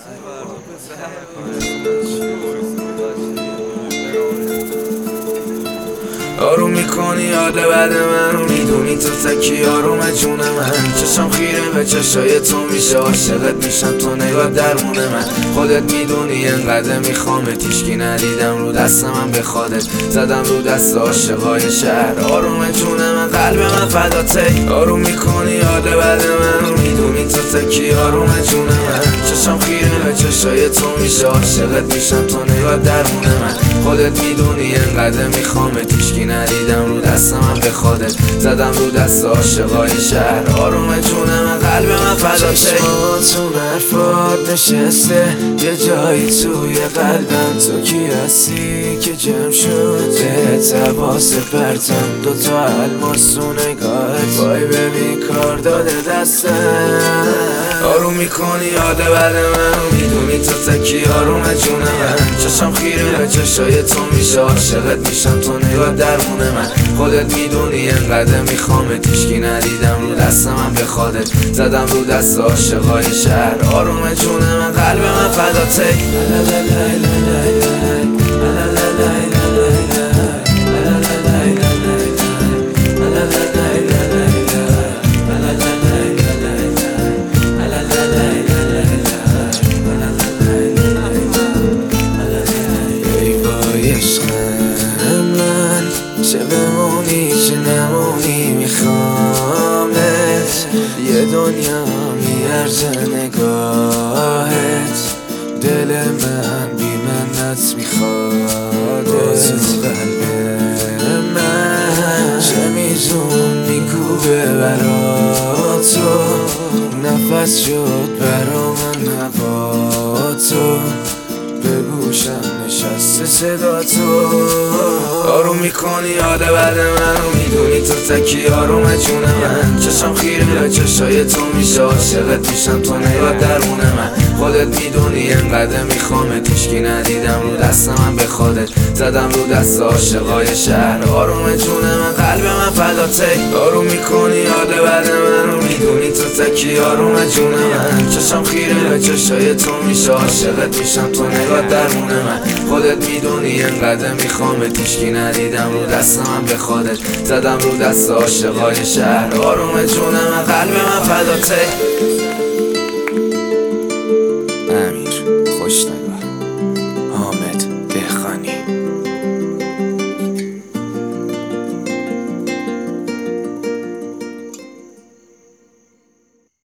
آروم میکنی یاد بعد منو میدونی تو تکی آروم جون من چشم خیره به چشای تو میشه عاشقت میشم تو نگاه درمون من خودت میدونی انقدر میخوامت هیچکی ندیدم رو دست من به خودت زدم رو دست عاشقای شهر آروم جون من قلب من فداته آروم میکنی یاد بعد منو میدونی تو تکی آروم جون من چشم خیره به چشای تو میشه عاشقت میشم تو نگاه درمون من خودت میدونی انقدر میخوامت هیچکی ندیدم رو دست من به خودت زدم رو دست عاشقای شهر آروم جون من قلب من فداته چشماتون حرفات نشسته یه جایی توی قلبم تو کی هستی که جمع شد بهت حواس پرتم دوتا الماس تو نگاهت وای ببین کار داده دستم آروم میکنی یاد بعد منو میدونی تو تکی آروم جون من چشم خیره به چشای تو میشه عاشقت میشم تو نگاه درمون من خودت میدونی انقدر میخوامت هیچکی ندیدم رو دست من به خودت زدم رو دست عاشقای شهر آروم جون من قلب من فداته چه بمونی چه نمونی میخوامت یه دنیا میارزه نگاهت دل من بی منت میخواد تو قلب من چه میزون میکوبه برا تو نفس شد برا من هوا تو به گوشم نشسته صدا تو آروم میکنی یاد بعد منو میدونی تو تکی آروم جون من چشم خیره به چشای تو میشه عاشقت میشم تو نگاه درمون من خودت میدونی انقدر میخوامت هیچکی ندیدم رو دست من به خودت زدم رو دست عاشقای شهر آروم جون من قلب من فداته آروم میکنی یاد بعد منو میدونی تو تکی آروم جون من چشم خیره به چشای تو میشه عاشقت میشم تو نگاه درمون من خودت میدونی انقدر میخوامت هیچکی ندیدم رو دست من به خودت زدم رو دست عاشقای شهر آروم جون من قلب من فداته